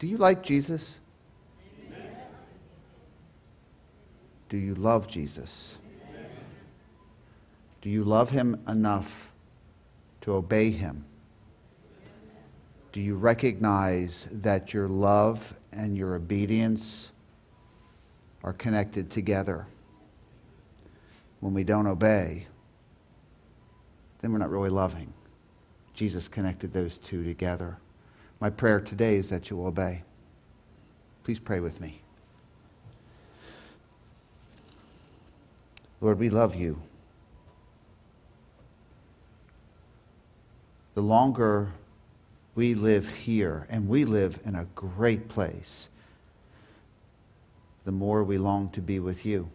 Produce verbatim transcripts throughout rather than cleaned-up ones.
Do you like Jesus? Yes. Do you love Jesus? Yes. Do you love him enough to obey him? Do you recognize that your love and your obedience are connected together? When we don't obey, then we're not really loving. Jesus connected those two together. My prayer today is that you will obey. Please pray with me. Lord, we love you. The longer we live here, and we live in a great place, the more we long to be with you.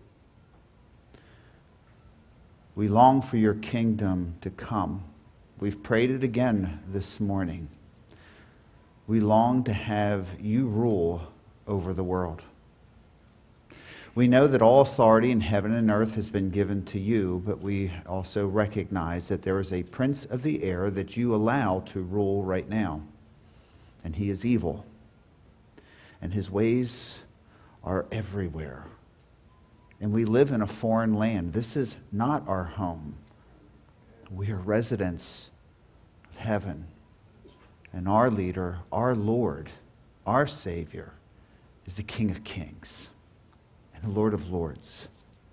We long for your kingdom to come. We've prayed it again this morning. We long to have you rule over the world. We know that all authority in heaven and earth has been given to you, but we also recognize that there is a prince of the air that you allow to rule right now. And he is evil. And his ways are everywhere. And we live in a foreign land. This is not our home. We are residents of heaven. And our leader, our Lord, our Savior, is the King of Kings and the Lord of Lords.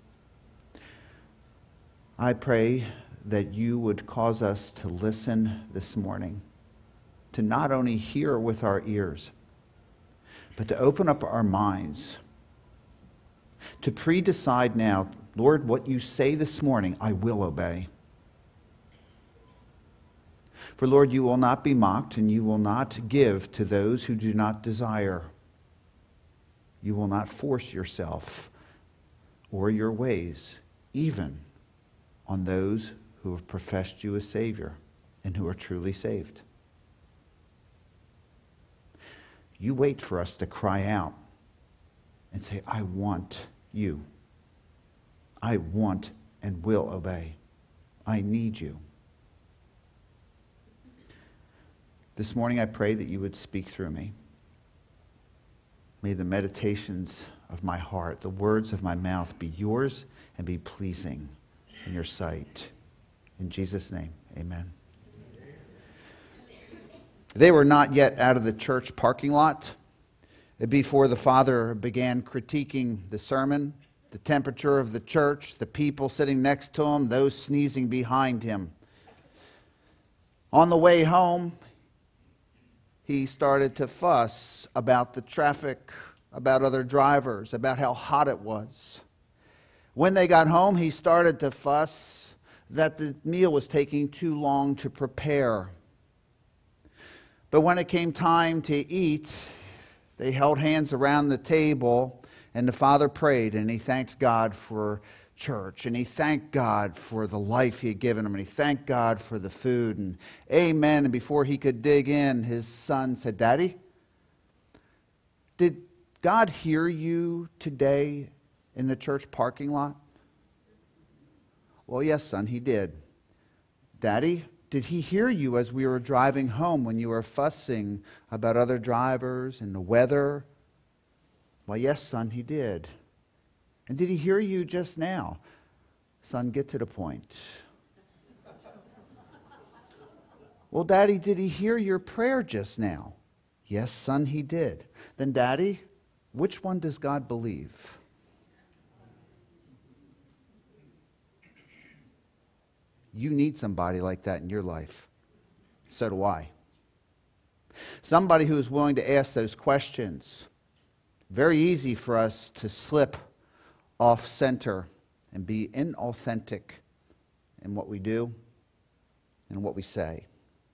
I pray that you would cause us to listen this morning, to not only hear with our ears, but to open up our minds, to pre-decide now, Lord, what you say this morning, I will obey. For Lord, you will not be mocked, and you will not give to those who do not desire. You will not force yourself or your ways, even on those who have professed you as Savior and who are truly saved. You wait for us to cry out and say, I want you. I want and will obey. I need you. This morning I pray that you would speak through me. May the meditations of my heart, the words of my mouth be yours and be pleasing in your sight. In Jesus' name, amen. They were not yet out of the church parking lot before the father began critiquing the sermon, the temperature of the church, the people sitting next to him, those sneezing behind him. On the way home, he started to fuss about the traffic, about other drivers, about how hot it was. When they got home, he started to fuss that the meal was taking too long to prepare. But when it came time to eat, they held hands around the table, and the father prayed, and he thanked God for church, and he thanked God for the life he had given him, and he thanked God for the food, and amen. And before he could dig in, his son said, Daddy, did God hear you today in the church parking lot? Well, yes, son, he did. Daddy, did he hear you as we were driving home when you were fussing about other drivers and the weather? Well, yes, son, he did. And did he hear you just now? Son, get to the point. Well, Daddy, did he hear your prayer just now? Yes, son, he did. Then, Daddy, which one does God believe? You need somebody like that in your life. So do I. Somebody who is willing to ask those questions. Very easy for us to slip off center and be inauthentic in what we do and what we say.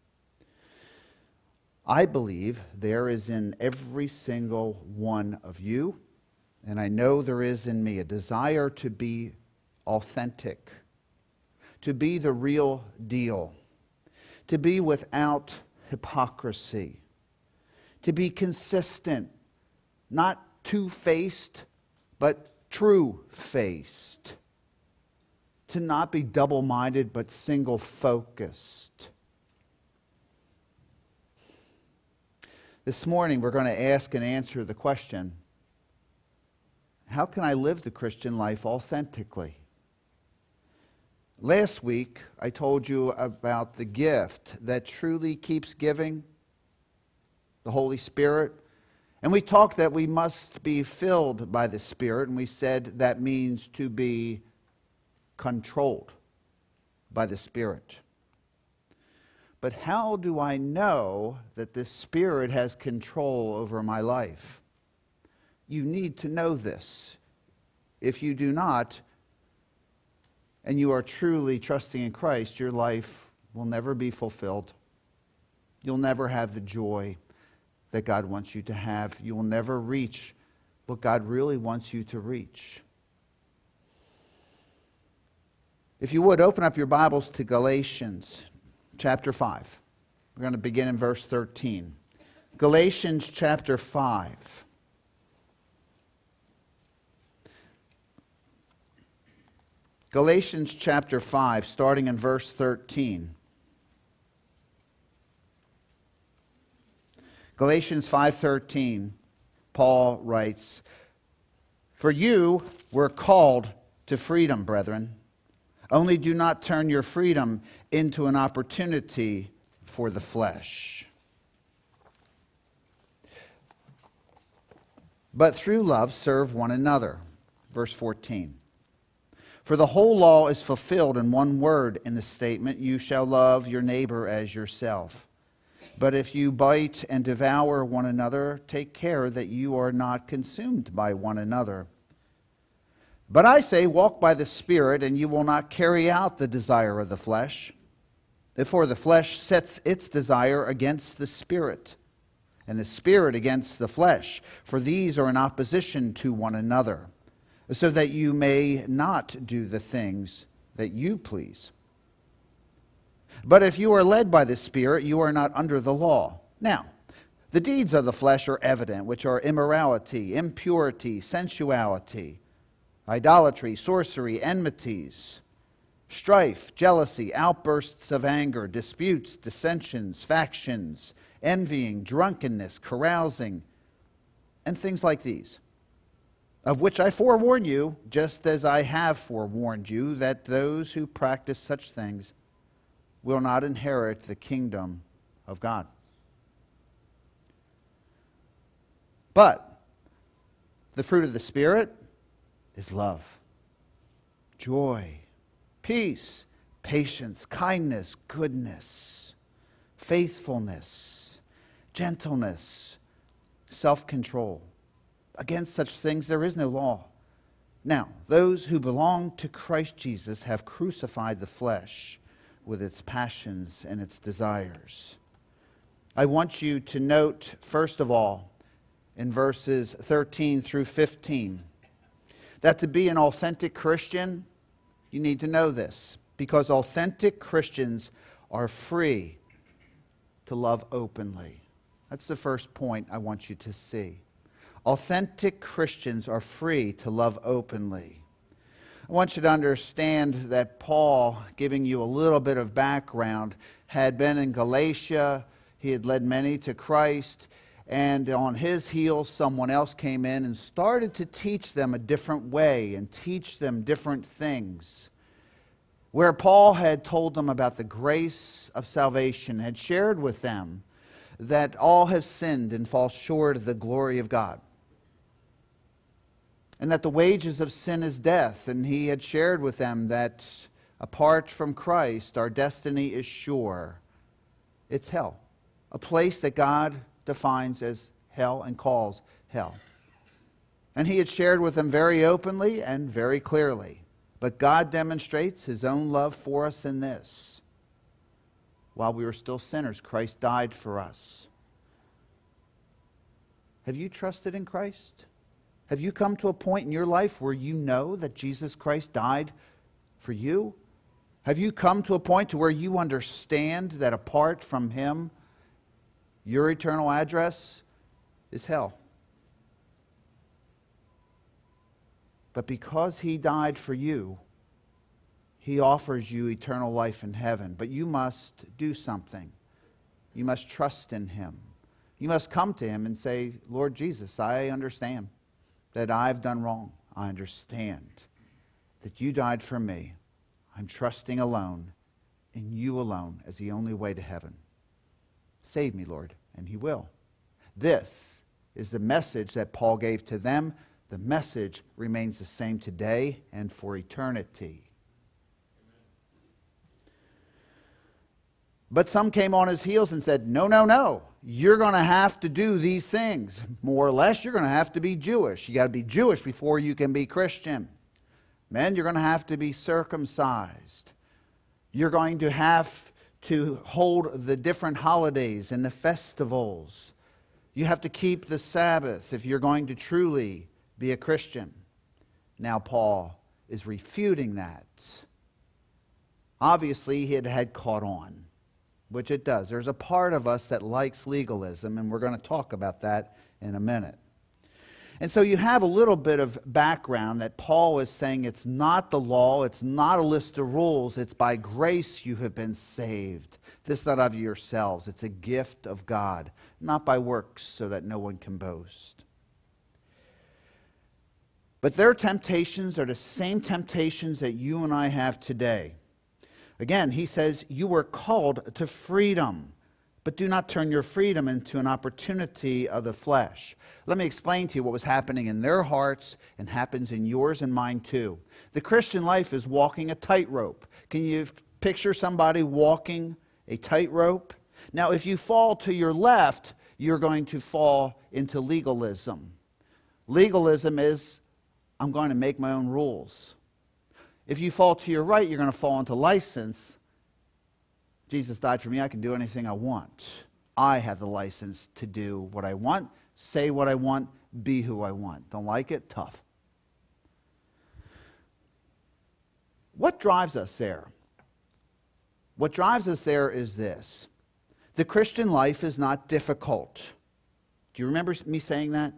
I believe there is in every single one of you, and I know there is in me, a desire to be authentic, to be the real deal, to be without hypocrisy, to be consistent, not two-faced, but true-faced, to not be double-minded but single-focused. This morning we're going to ask and answer the question, how can I live the Christian life authentically? Last week I told you about the gift that truly keeps giving, the Holy Spirit. And we talked that we must be filled by the Spirit, and we said that means to be controlled by the Spirit. But how do I know that the Spirit has control over my life? You need to know this. If you do not, and you are truly trusting in Christ, your life will never be fulfilled. You'll never have the joy that God wants you to have. You will never reach what God really wants you to reach. If you would, open up your Bibles to Galatians chapter five. We're going to begin in verse thirteen. Galatians chapter five. Galatians chapter five, starting in verse thirteen. Galatians five thirteen, Paul writes, "For you were called to freedom, brethren. Only do not turn your freedom into an opportunity for the flesh, but through love serve one another." Verse fourteen. "For the whole law is fulfilled in one word in the statement, 'You shall love your neighbor as yourself.' But if you bite and devour one another, take care that you are not consumed by one another. But I say, walk by the Spirit, and you will not carry out the desire of the flesh. For the flesh sets its desire against the Spirit, and the Spirit against the flesh. For these are in opposition to one another, so that you may not do the things that you please. But if you are led by the Spirit, you are not under the law. Now, the deeds of the flesh are evident, which are immorality, impurity, sensuality, idolatry, sorcery, enmities, strife, jealousy, outbursts of anger, disputes, dissensions, factions, envying, drunkenness, carousing, and things like these, of which I forewarn you, just as I have forewarned you, that those who practice such things will not inherit the kingdom of God. But the fruit of the Spirit is love, joy, peace, patience, kindness, goodness, faithfulness, gentleness, self-control. Against such things there is no law. Now, those who belong to Christ Jesus have crucified the flesh with its passions and its desires." I want you to note, first of all, in verses thirteen through fifteen, that to be an authentic Christian, you need to know this, because authentic Christians are free to love openly. That's the first point I want you to see. Authentic Christians are free to love openly. I want you to understand that Paul, giving you a little bit of background, had been in Galatia. He had led many to Christ. And on his heels, someone else came in and started to teach them a different way and teach them different things. Where Paul had told them about the grace of salvation, had shared with them that all have sinned and fall short of the glory of God, and that the wages of sin is death. And he had shared with them that apart from Christ, our destiny is sure. It's hell, a place that God defines as hell and calls hell. And he had shared with them very openly and very clearly. But God demonstrates his own love for us in this: while we were still sinners, Christ died for us. Have you trusted in Christ? Have you come to a point in your life where you know that Jesus Christ died for you? Have you come to a point to where you understand that apart from him, your eternal address is hell? But because he died for you, he offers you eternal life in heaven. But you must do something. You must trust in him. You must come to him and say, Lord Jesus, I understand that I've done wrong. I understand that you died for me. I'm trusting alone in you alone as the only way to heaven. Save me, Lord, and he will. This is the message that Paul gave to them. The message remains the same today and for eternity. But some came on his heels and said, no, no, no. You're going to have to do these things. More or less, you're going to have to be Jewish. You got to be Jewish before you can be Christian. Men, you're going to have to be circumcised. You're going to have to hold the different holidays and the festivals. You have to keep the Sabbath if you're going to truly be a Christian. Now Paul is refuting that. Obviously, he had, had caught on, which it does. There's a part of us that likes legalism, and we're going to talk about that in a minute. And so you have a little bit of background that Paul is saying it's not the law, it's not a list of rules, it's by grace you have been saved. This not of yourselves, it's a gift of God, not by works so that no one can boast. But their temptations are the same temptations that you and I have today. Again, he says, you were called to freedom, but do not turn your freedom into an opportunity of the flesh. Let me explain to you what was happening in their hearts and happens in yours and mine too. The Christian life is walking a tightrope. Can you picture somebody walking a tightrope? Now, if you fall to your left, you're going to fall into legalism. Legalism is, I'm going to make my own rules. If you fall to your right, you're going to fall into license. Jesus died for me. I can do anything I want. I have the license to do what I want, say what I want, be who I want. Don't like it? Tough. What drives us there? What drives us there is this. The Christian life is not difficult. Do you remember me saying that?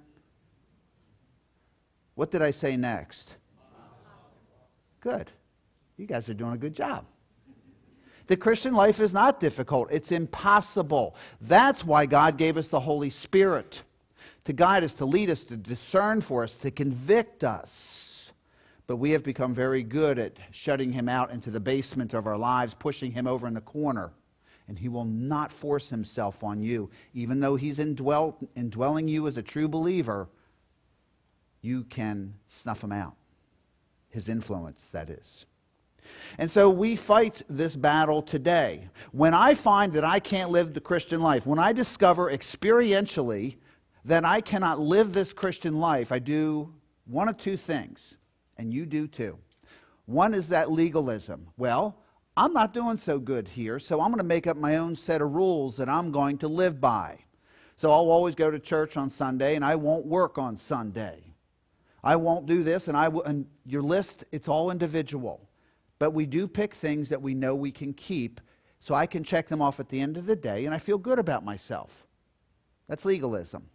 What did I say next? Good. You guys are doing a good job. The Christian life is not difficult. It's impossible. That's why God gave us the Holy Spirit, to guide us, to lead us, to discern for us, to convict us. But we have become very good at shutting him out into the basement of our lives, pushing him over in the corner. And he will not force himself on you. Even though he's indwell, indwelling you as a true believer, you can snuff him out. His influence, that is. And so we fight this battle today. When I find that I can't live the Christian life, when I discover experientially that I cannot live this Christian life, I do one of two things, and you do too. One is that legalism. Well, I'm not doing so good here, so I'm going to make up my own set of rules that I'm going to live by. So I'll always go to church on Sunday, and I won't work on Sunday. I won't do this, and I will, and your list, it's all individual. But we do pick things that we know we can keep, so I can check them off at the end of the day, and I feel good about myself. That's legalism.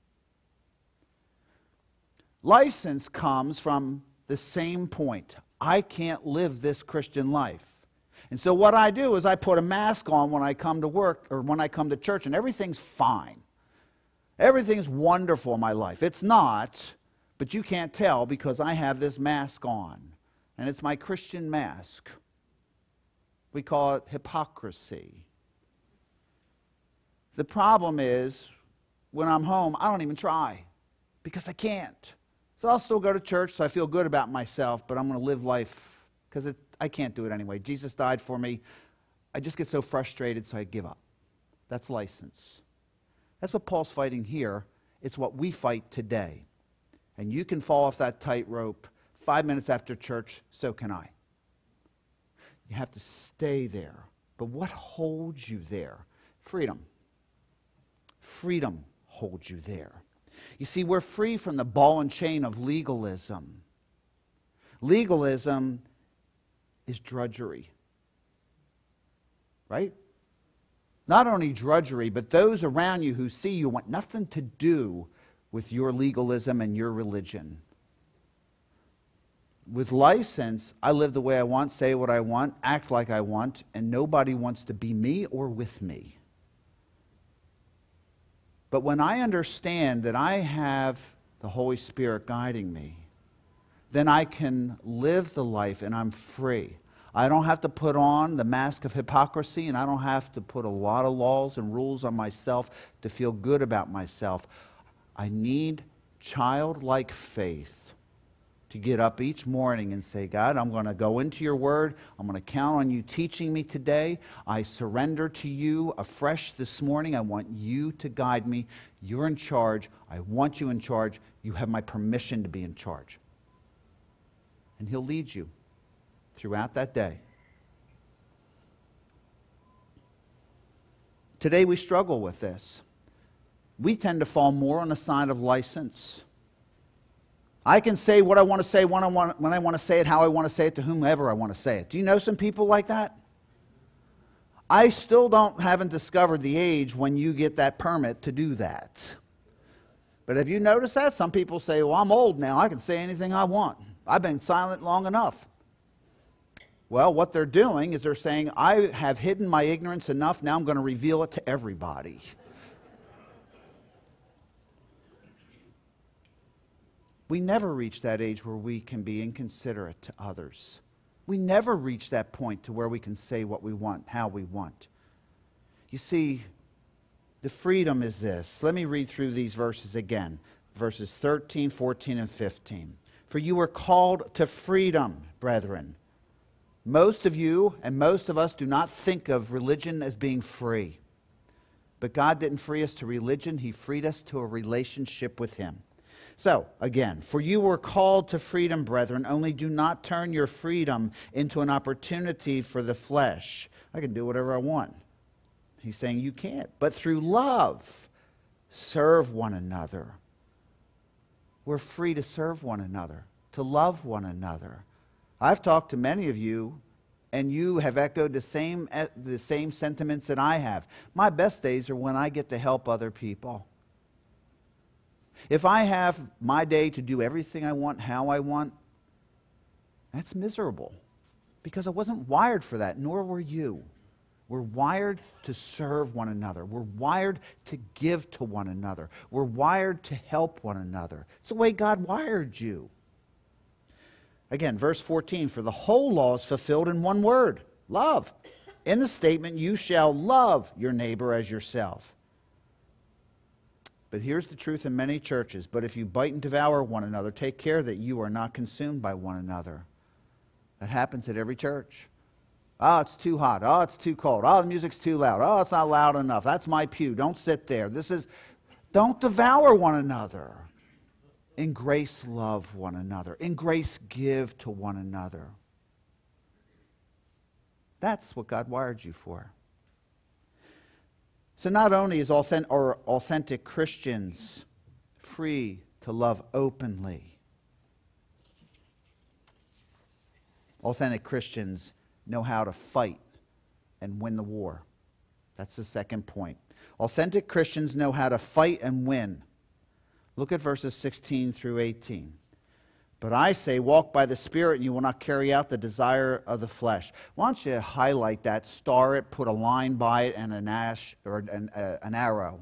License comes from the same point. I can't live this Christian life. And so what I do is I put a mask on when I come to work, or when I come to church, and everything's fine. Everything's wonderful in my life. It's not. But you can't tell because I have this mask on. And it's my Christian mask. We call it hypocrisy. The problem is, when I'm home, I don't even try. Because I can't. So I'll still go to church, so I feel good about myself, but I'm going to live life because I can't do it anyway. Jesus died for me. I just get so frustrated, so I give up. That's license. That's what Paul's fighting here. It's what we fight today. And you can fall off that tightrope five minutes after church, so can I. You have to stay there. But what holds you there? Freedom. Freedom holds you there. You see, we're free from the ball and chain of legalism. Legalism is drudgery. Right? Not only drudgery, but those around you who see you want nothing to do with your legalism and your religion. With license, I live the way I want, say what I want, act like I want, and nobody wants to be me or with me. But when I understand that I have the Holy Spirit guiding me, then I can live the life and I'm free. I don't have to put on the mask of hypocrisy, and I don't have to put a lot of laws and rules on myself to feel good about myself. I need childlike faith to get up each morning and say, God, I'm going to go into your word. I'm going to count on you teaching me today. I surrender to you afresh this morning. I want you to guide me. You're in charge. I want you in charge. You have my permission to be in charge. And he'll lead you throughout that day. Today we struggle with this. We tend to fall more on the side of license. I can say what I want to say when I want, when I want to say it, how I want to say it, to whomever I want to say it. Do you know some people like that? I still don't haven't discovered the age when you get that permit to do that. But have you noticed that? Some people say, well, I'm old now. I can say anything I want. I've been silent long enough. Well, what they're doing is they're saying, I have hidden my ignorance enough, now I'm going to reveal it to everybody. We never reach that age where we can be inconsiderate to others. We never reach that point to where we can say what we want, how we want. You see, the freedom is this. Let me read through these verses again. Verses thirteen, fourteen, and fifteen. For you were called to freedom, brethren. Most of you and most of us do not think of religion as being free. But God didn't free us to religion. He freed us to a relationship with him. So, again, for you were called to freedom, brethren, only do not turn your freedom into an opportunity for the flesh. I can do whatever I want. He's saying you can't. But through love, serve one another. We're free to serve one another, to love one another. I've talked to many of you, and you have echoed the same, the same sentiments that I have. My best days are when I get to help other people. If I have my day to do everything I want, how I want, that's miserable, because I wasn't wired for that, nor were you. We're wired to serve one another. We're wired to give to one another. We're wired to help one another. It's the way God wired you. Again, verse fourteen, for the whole law is fulfilled in one word, love. In the statement, you shall love your neighbor as yourself. But here's the truth in many churches. But if you bite and devour one another, take care that you are not consumed by one another. That happens at every church. Oh, it's too hot. Oh, it's too cold. Oh, the music's too loud. Oh, it's not loud enough. That's my pew. Don't sit there. This is, don't devour one another. In grace, love one another. In grace, give to one another. That's what God wired you for. So not only is authentic, or authentic Christians free to love openly, authentic Christians know how to fight and win the war. That's the second point. Authentic Christians know how to fight and win. Look at verses sixteen through eighteen. But I say, walk by the Spirit, and you will not carry out the desire of the flesh. Why don't you highlight that, star it, put a line by it, and an ash or an, uh, an arrow.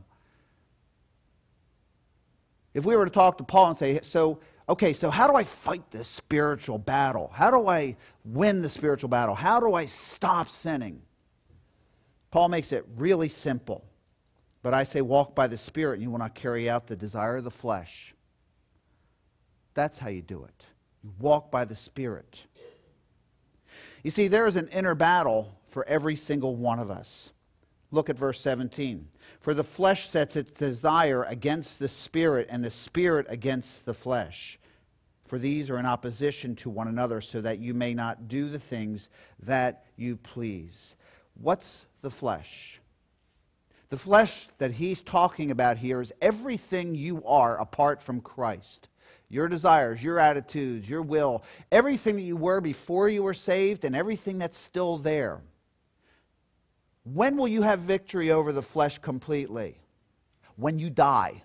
If we were to talk to Paul and say, so, okay, so how do I fight this spiritual battle? How do I win the spiritual battle? How do I stop sinning? Paul makes it really simple. But I say, walk by the Spirit, and you will not carry out the desire of the flesh. That's how you do it. You walk by the Spirit. You see, there is an inner battle for every single one of us. Look at verse seventeen. For the flesh sets its desire against the Spirit, and the Spirit against the flesh. For these are in opposition to one another, so that you may not do the things that you please. What's the flesh? The flesh that he's talking about here is everything you are apart from Christ. Your desires, your attitudes, your will, everything that you were before you were saved, and everything that's still there. When will you have victory over the flesh completely? When you die.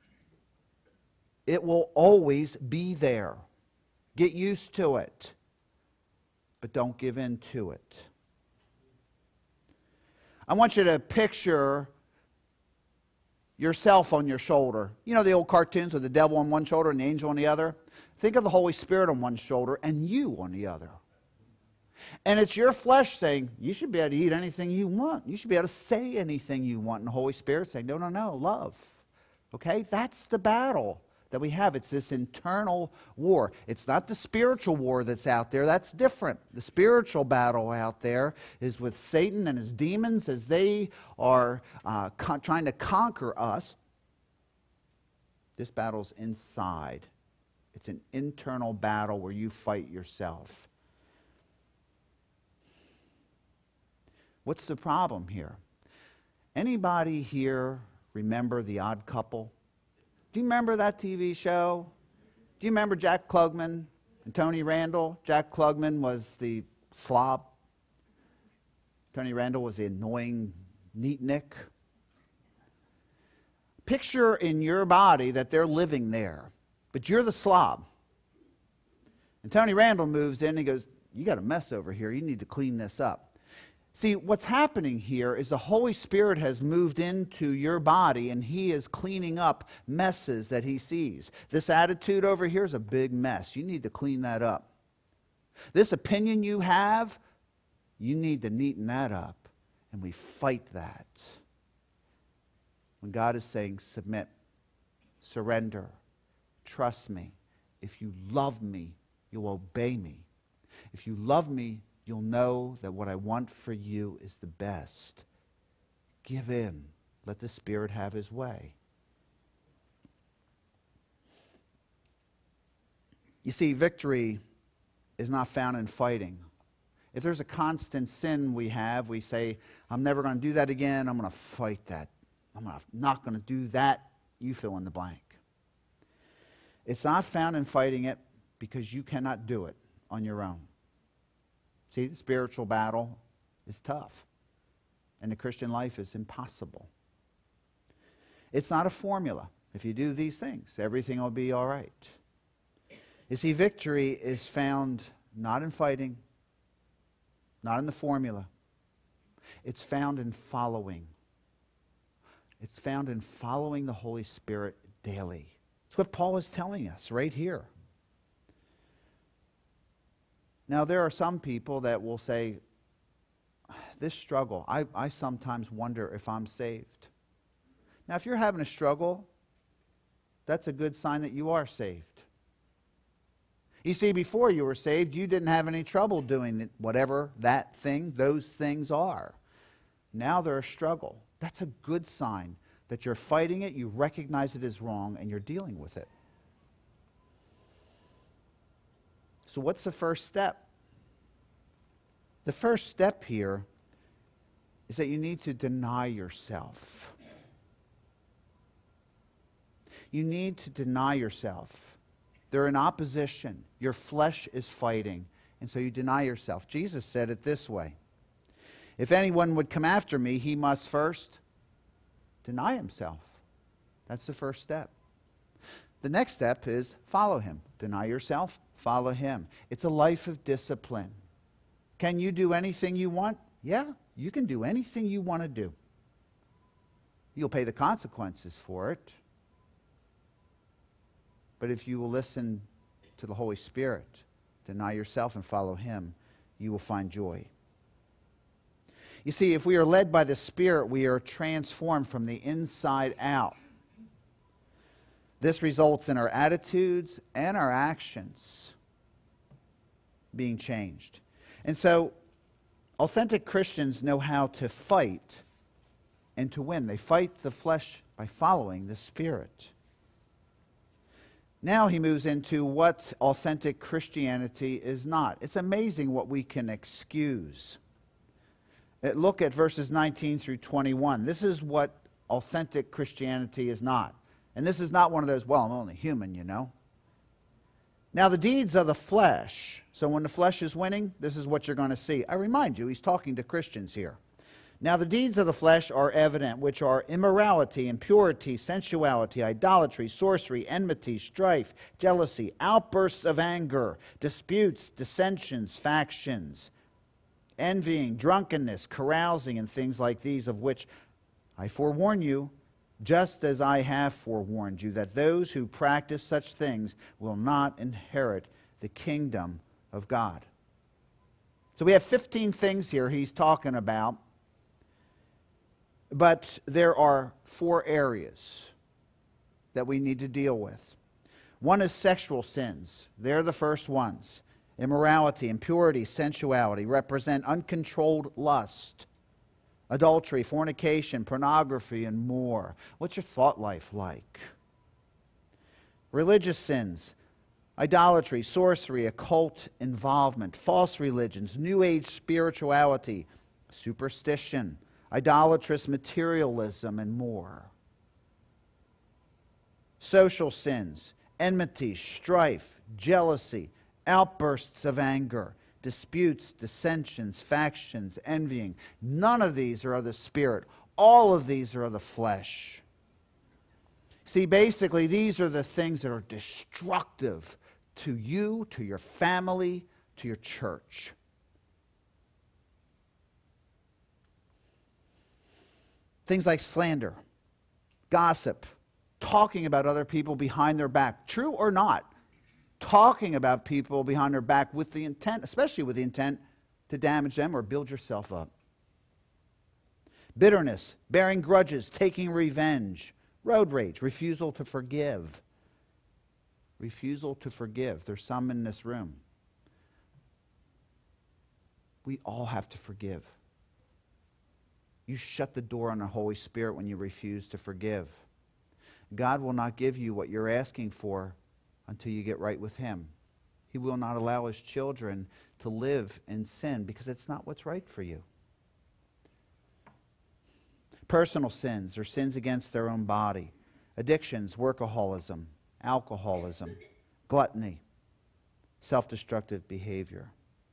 It will always be there. Get used to it, but don't give in to it. I want you to picture yourself on your shoulder. You know the old cartoons with the devil on one shoulder and the angel on the other? Think of the Holy Spirit on one shoulder and you on the other. And it's your flesh saying, you should be able to eat anything you want. You should be able to say anything you want. And the Holy Spirit saying, no, no, no, love. Okay? That's the battle that we have. It's this internal war. It's not the spiritual war that's out there. That's different. The spiritual battle out there is with Satan and his demons as they are uh, con- trying to conquer us. This battle's inside. It's an internal battle where you fight yourself. What's the problem here? Anybody here remember The Odd Couple? Do you remember that T V show? Do you remember Jack Klugman and Tony Randall? Jack Klugman was the slob. Tony Randall was the annoying neatnik. Picture in your body that they're living there, but you're the slob. And Tony Randall moves in and he goes, you got a mess over here. You need to clean this up. See, what's happening here is the Holy Spirit has moved into your body and he is cleaning up messes that he sees. This attitude over here is a big mess. You need to clean that up. This opinion you have, you need to neaten that up. And we fight that. When God is saying, submit, surrender, trust me. If you love me, you'll obey me. If you love me, you'll know that what I want for you is the best. Give in. Let the Spirit have his way. You see, victory is not found in fighting. If there's a constant sin we have, we say, I'm never going to do that again. I'm going to fight that. I'm not going to do that. You fill in the blank. It's not found in fighting it because you cannot do it on your own. See, the spiritual battle is tough, and the Christian life is impossible. It's not a formula. If you do these things, everything will be all right. You see, victory is found not in fighting, not in the formula. It's found in following. It's found in following the Holy Spirit daily. It's what Paul is telling us right here. Now, there are some people that will say, this struggle, I, I sometimes wonder if I'm saved. Now, if you're having a struggle, that's a good sign that you are saved. You see, before you were saved, you didn't have any trouble doing whatever that thing, those things are. Now they're a struggle. That's a good sign that you're fighting it, you recognize it as wrong, and you're dealing with it. So what's the first step? The first step here is that you need to deny yourself. You need to deny yourself. They're in opposition. Your flesh is fighting, and so you deny yourself. Jesus said it this way. If anyone would come after me, he must first deny himself. That's the first step. The next step is follow him. Deny yourself, follow him. It's a life of discipline. Can you do anything you want? Yeah, you can do anything you want to do. You'll pay the consequences for it. But if you will listen to the Holy Spirit, deny yourself and follow him, you will find joy. You see, if we are led by the Spirit, we are transformed from the inside out. This results in our attitudes and our actions being changed. And so, authentic Christians know how to fight and to win. They fight the flesh by following the Spirit. Now he moves into what authentic Christianity is not. It's amazing what we can excuse. Look at verses nineteen through twenty-one. This is what authentic Christianity is not. And this is not one of those, well, I'm only human, you know. Now the deeds of the flesh. So when the flesh is winning, this is what you're going to see. I remind you, he's talking to Christians here. Now the deeds of the flesh are evident, which are immorality, impurity, sensuality, idolatry, sorcery, enmity, strife, jealousy, outbursts of anger, disputes, dissensions, factions, envying, drunkenness, carousing, and things like these, of which I forewarn you, just as I have forewarned you, that those who practice such things will not inherit the kingdom of God. So we have fifteen things here he's talking about, but there are four areas that we need to deal with. One is sexual sins. They're the first ones. Immorality, impurity, sensuality represent uncontrolled lust. Adultery, fornication, pornography, and more. What's your thought life like? Religious sins. Idolatry, sorcery, occult involvement, false religions, New Age spirituality, superstition, idolatrous materialism, and more. Social sins, enmity, strife, jealousy, outbursts of anger, disputes, dissensions, factions, envying. None of these are of the Spirit. All of these are of the flesh. See, basically, these are the things that are destructive to you, to your family, to your church. Things like slander, gossip, talking about other people behind their back, true or not, talking about people behind their back with the intent, especially with the intent to damage them or build yourself up. Bitterness, bearing grudges, taking revenge, road rage, refusal to forgive. Refusal to forgive. There's some in this room. We all have to forgive. You shut the door on the Holy Spirit when you refuse to forgive. God will not give you what you're asking for until you get right with Him. He will not allow His children to live in sin because it's not what's right for you. Personal sins or sins against their own body. Addictions, workaholism, alcoholism, gluttony, self-destructive behavior.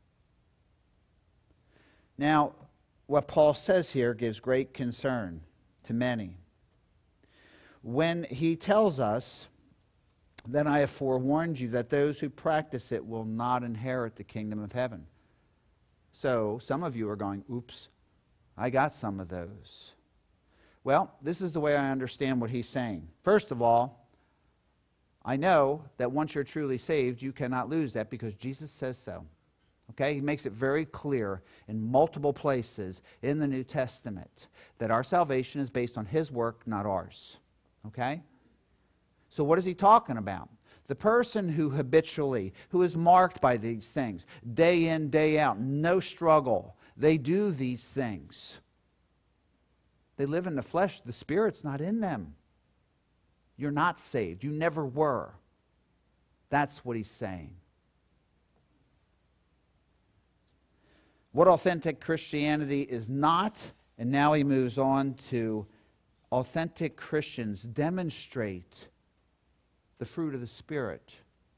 Now, what Paul says here gives great concern to many. When he tells us, "Then I have forewarned you that those who practice it will not inherit the kingdom of heaven." So, some of you are going, oops, I got some of those. Well, this is the way I understand what he's saying. First of all, I know that once you're truly saved, you cannot lose that because Jesus says so. Okay? He makes it very clear in multiple places in the New Testament that our salvation is based on His work, not ours. Okay? So what is he talking about? The person who habitually, who is marked by these things, day in, day out, no struggle, they do these things. They live in the flesh. The Spirit's not in them. You're not saved. You never were. That's what he's saying. What authentic Christianity is not, and now he moves on to authentic Christians demonstrate the fruit of the Spirit.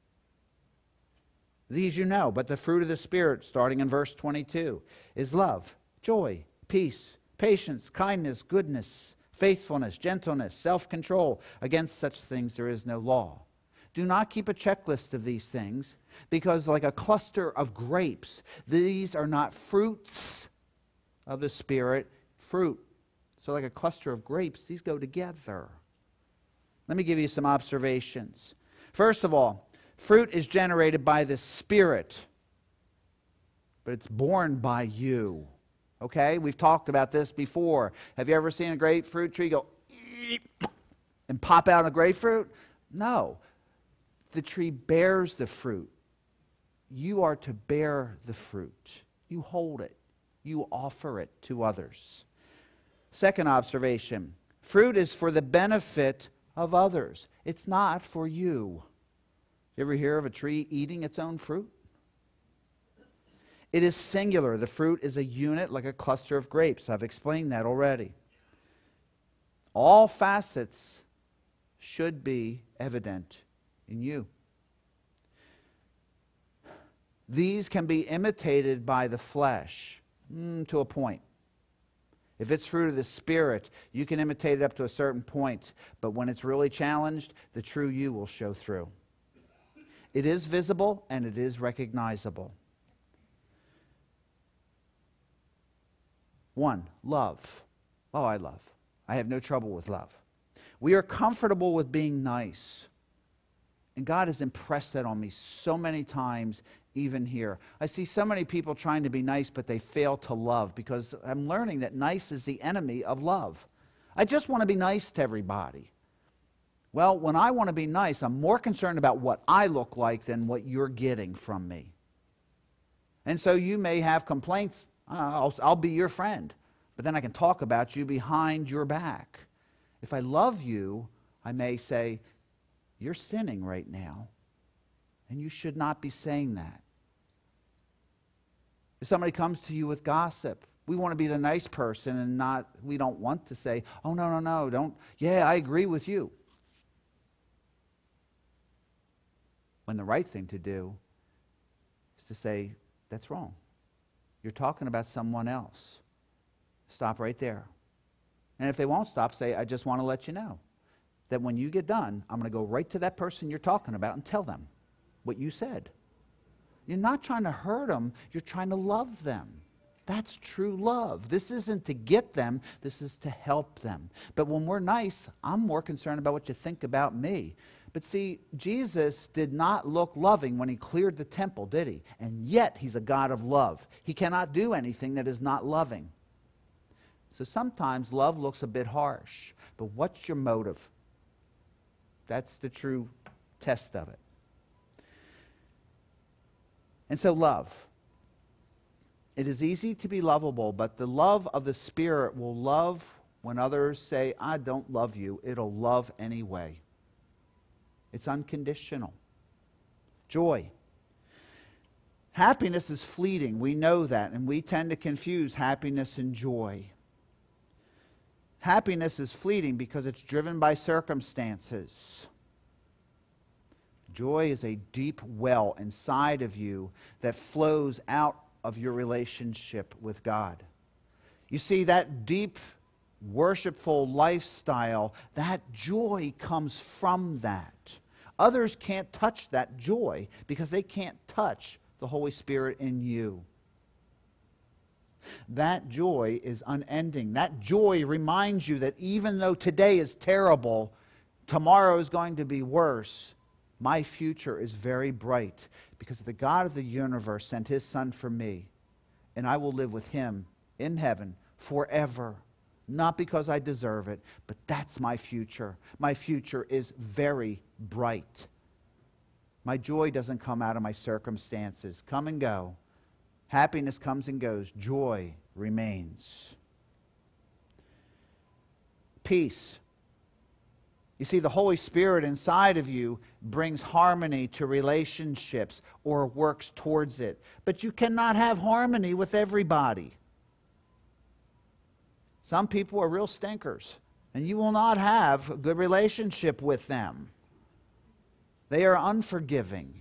These you know, but the fruit of the Spirit, starting in verse twenty-two, is love, joy, peace, patience, kindness, goodness, faithfulness, gentleness, self-control. Against such things there is no law. Do not keep a checklist of these things, because like a cluster of grapes, these are not fruits of the Spirit, fruit. So like a cluster of grapes, these go together. Let me give you some observations. First of all, fruit is generated by the Spirit, but it's born by you. Okay? We've talked about this before. Have you ever seen a grapefruit tree go and pop out a grapefruit? No. The tree bears the fruit. You are to bear the fruit. You hold it. You offer it to others. Second observation, fruit is for the benefit of others. It's not for you. You ever hear of a tree eating its own fruit? It is singular. The fruit is a unit like a cluster of grapes. I've explained that already. All facets should be evident in you. These can be imitated by the flesh mm, to a point. If it's fruit of the Spirit, you can imitate it up to a certain point. But when it's really challenged, the true you will show through. It is visible and it is recognizable. One, love. Oh, I love. I have no trouble with love. We are comfortable with being nice. And God has impressed that on me so many times, even here. I see so many people trying to be nice, but they fail to love, because I'm learning that nice is the enemy of love. I just want to be nice to everybody. Well, when I want to be nice, I'm more concerned about what I look like than what you're getting from me. And so you may have complaints. I'll, I'll be your friend, but then I can talk about you behind your back. If I love you, I may say, you're sinning right now, and you should not be saying that. If somebody comes to you with gossip, we want to be the nice person and not, we don't want to say, oh, no, no, no, don't, yeah, I agree with you. When the right thing to do is to say, that's wrong. You're talking about someone else. Stop right there. And if they won't stop, say, I just want to let you know that when you get done, I'm going to go right to that person you're talking about and tell them what you said. You're not trying to hurt them. You're trying to love them. That's true love. This isn't to get them. This is to help them. But when we're nice, I'm more concerned about what you think about me. But see, Jesus did not look loving when he cleared the temple, did he? And yet he's a God of love. He cannot do anything that is not loving. So sometimes love looks a bit harsh. But what's your motive? That's the true test of it. And so love. It is easy to be lovable, but the love of the Spirit will love when others say, I don't love you. It'll love anyway. It's unconditional. Joy. Happiness is fleeting. We know that, and we tend to confuse happiness and joy. Happiness is fleeting because it's driven by circumstances. Joy is a deep well inside of you that flows out of your relationship with God. You see, that deep, worshipful lifestyle, that joy comes from that. Others can't touch that joy because they can't touch the Holy Spirit in you. That joy is unending. That joy reminds you that even though today is terrible, tomorrow is going to be worse. My future is very bright because the God of the universe sent his Son for me, and I will live with him in heaven forever. Not because I deserve it, but that's my future. My future is very bright. My joy doesn't come out of my circumstances. Come and go. Happiness comes and goes. Joy remains. Peace. You see, the Holy Spirit inside of you brings harmony to relationships or works towards it. But you cannot have harmony with everybody. Some people are real stinkers, and you will not have a good relationship with them. They are unforgiving.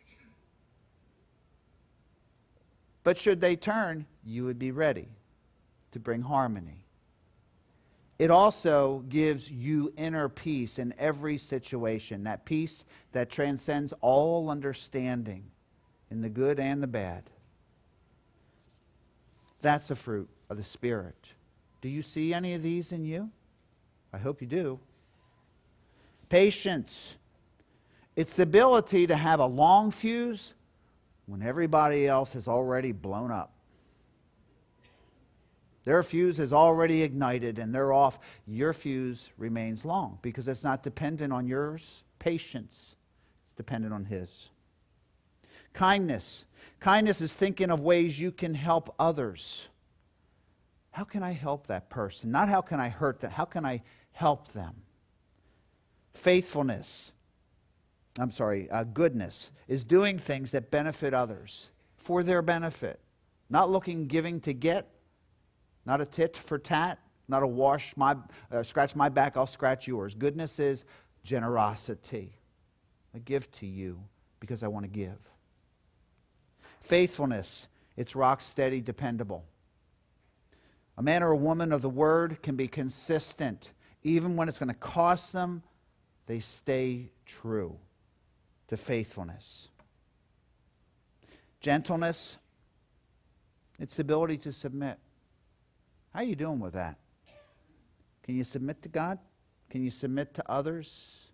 But should they turn, you would be ready to bring harmony. It also gives you inner peace in every situation, that peace that transcends all understanding in the good and the bad. That's a fruit of the Spirit. Do you see any of these in you? I hope you do. Patience. It's the ability to have a long fuse when everybody else has already blown up. Their fuse is already ignited and they're off. Your fuse remains long because it's not dependent on yours. Patience. It's dependent on his. Kindness. Kindness is thinking of ways you can help others. How can I help that person? Not how can I hurt them. How can I help them? Faithfulness. I'm sorry, uh, goodness is doing things that benefit others for their benefit. Not looking, giving to get. Not a tit for tat. Not a wash my, uh, scratch my back, I'll scratch yours. Goodness is generosity. I give to you because I want to give. Faithfulness. It's rock steady, dependable. A man or a woman of the word can be consistent. Even when it's going to cost them, they stay true to faithfulness. Gentleness, it's the ability to submit. How are you doing with that? Can you submit to God? Can you submit to others?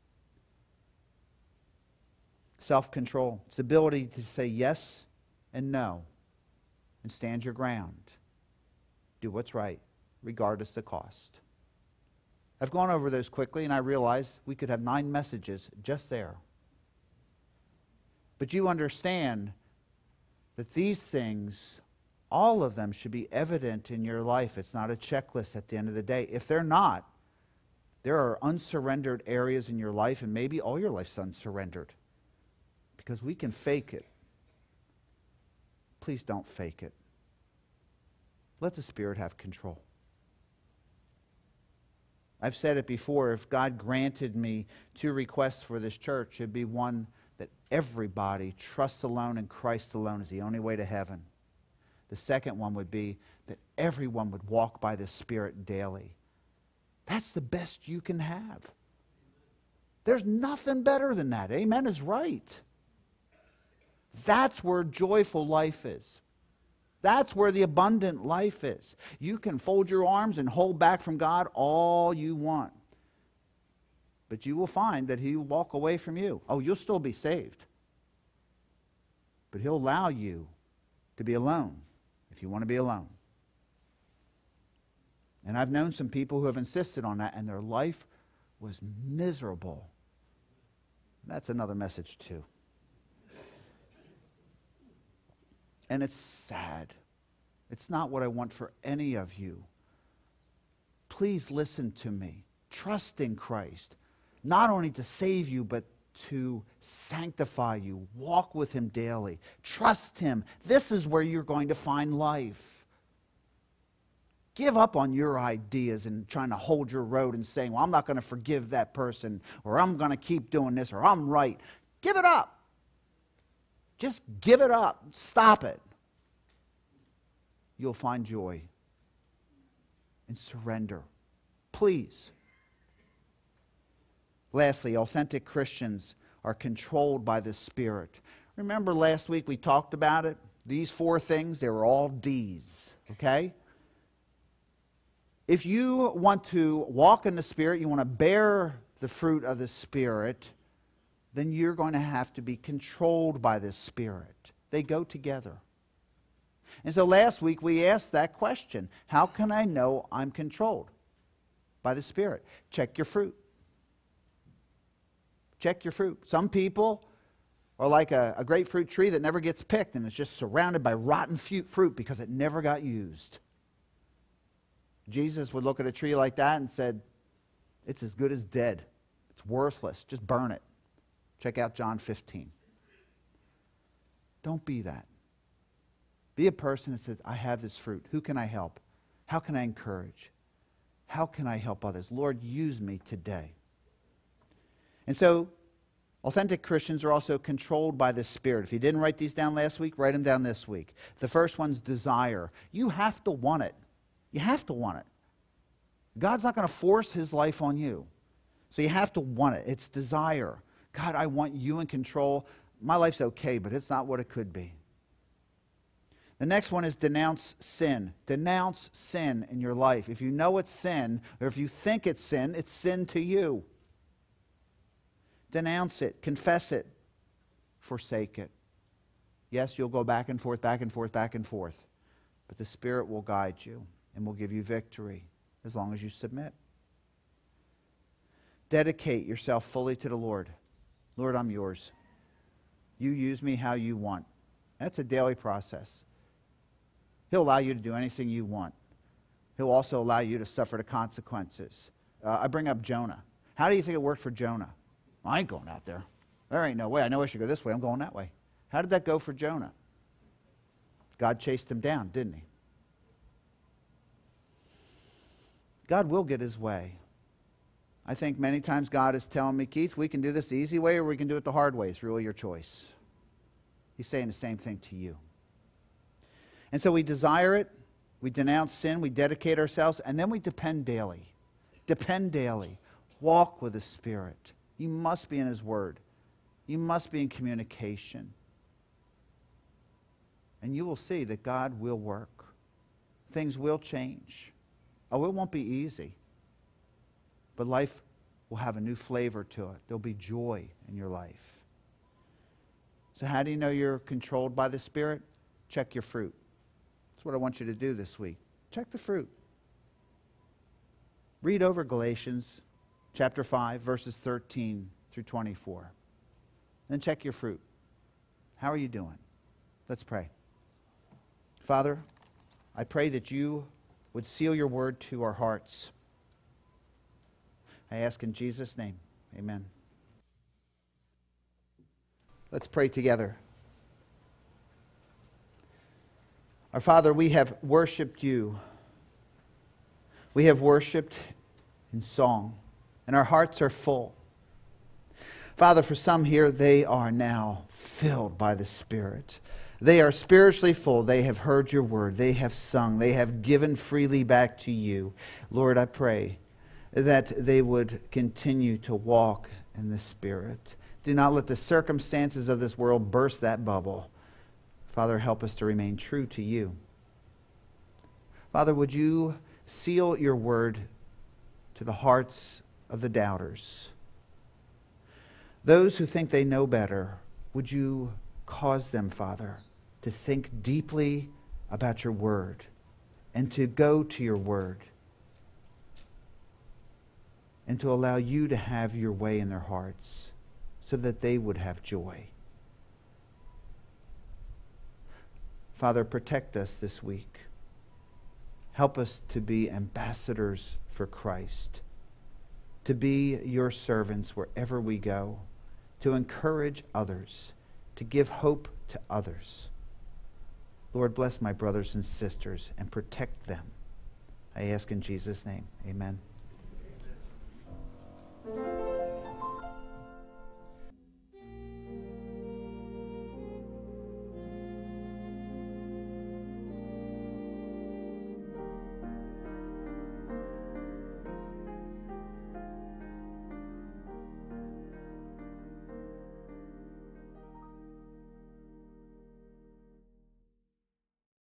Self-control. It's the ability to say yes and no and stand your ground. Do what's right, regardless of the cost. I've gone over those quickly, and I realize we could have nine messages just there. But you understand that these things, all of them, should be evident in your life. It's not a checklist at the end of the day. If they're not, there are unsurrendered areas in your life, and maybe all your life's unsurrendered. Because we can fake it. Please don't fake it. Let the Spirit have control. I've said it before, if God granted me two requests for this church, it'd be one, that everybody trusts alone in Christ alone is the only way to heaven. The second one would be that everyone would walk by the Spirit daily. That's the best you can have. There's nothing better than that. Amen is right. That's where joyful life is. That's where the abundant life is. You can fold your arms and hold back from God all you want. But you will find that He will walk away from you. Oh, you'll still be saved. But He'll allow you to be alone if you want to be alone. And I've known some people who have insisted on that, and their life was miserable. That's another message too. And it's sad. It's not what I want for any of you. Please listen to me. Trust in Christ, not only to save you, but to sanctify you. Walk with Him daily. Trust Him. This is where you're going to find life. Give up on your ideas and trying to hold your road and saying, well, I'm not going to forgive that person, or I'm going to keep doing this, or I'm right. Give it up. Just give it up. Stop it. You'll find joy and surrender. Please. Lastly, authentic Christians are controlled by the Spirit. Remember last week we talked about it? These four things, they were all D's, okay? If you want to walk in the Spirit, you want to bear the fruit of the Spirit, then you're going to have to be controlled by the Spirit. They go together. And so last week we asked that question. How can I know I'm controlled by the Spirit? Check your fruit. Check your fruit. Some people are like a, a grapefruit tree that never gets picked, and it's just surrounded by rotten fruit because it never got used. Jesus would look at a tree like that and said, it's as good as dead. It's worthless. Just burn it. Check out John fifteen. Don't be that. Be a person that says, I have this fruit. Who can I help? How can I encourage? How can I help others? Lord, use me today. And so, authentic Christians are also controlled by the Spirit. If you didn't write these down last week, write them down this week. The first one's desire. You have to want it. You have to want it. God's not going to force His life on you. So you have to want it. It's desire. God, I want you in control. My life's okay, but it's not what it could be. The next one is denounce sin. Denounce sin in your life. If you know it's sin, or if you think it's sin, it's sin to you. Denounce it. Confess it. Forsake it. Yes, you'll go back and forth, back and forth, back and forth. But the Spirit will guide you and will give you victory as long as you submit. Dedicate yourself fully to the Lord. Lord, I'm yours. You use me how you want. That's a daily process. He'll allow you to do anything you want. He'll also allow you to suffer the consequences. Uh, I bring up Jonah. How do you think it worked for Jonah? I ain't going out there. There ain't no way. I know I should go this way. I'm going that way. How did that go for Jonah? God chased him down, didn't He? God will get His way. I think many times God is telling me, Keith, we can do this the easy way or we can do it the hard way. It's really your choice. He's saying the same thing to you. And so we desire it, we denounce sin, we dedicate ourselves, and then we depend daily. Depend daily. Walk with the Spirit. You must be in His Word. You must be in communication. And you will see that God will work. Things will change. Oh, it won't be easy. But life will have a new flavor to it. There'll be joy in your life. So how do you know you're controlled by the Spirit? Check your fruit. That's what I want you to do this week. Check the fruit. Read over Galatians chapter five, verses thirteen through twenty-four. Then check your fruit. How are you doing? Let's pray. Father, I pray that you would seal your word to our hearts. I ask in Jesus' name, amen. Let's pray together. Our Father, we have worshiped you. We have worshiped in song, and our hearts are full. Father, for some here, they are now filled by the Spirit. They are spiritually full. They have heard your word. They have sung. They have given freely back to you. Lord, I pray that they would continue to walk in the Spirit. Do not let the circumstances of this world burst that bubble. Father, help us to remain true to you. Father, would you seal your word to the hearts of the doubters? Those who think they know better, would you cause them, Father, to think deeply about your word and to go to your word and to allow you to have your way in their hearts so that they would have joy. Father, protect us this week. Help us to be ambassadors for Christ, to be your servants wherever we go, to encourage others, to give hope to others. Lord, bless my brothers and sisters and protect them. I ask in Jesus' name, amen. Amen.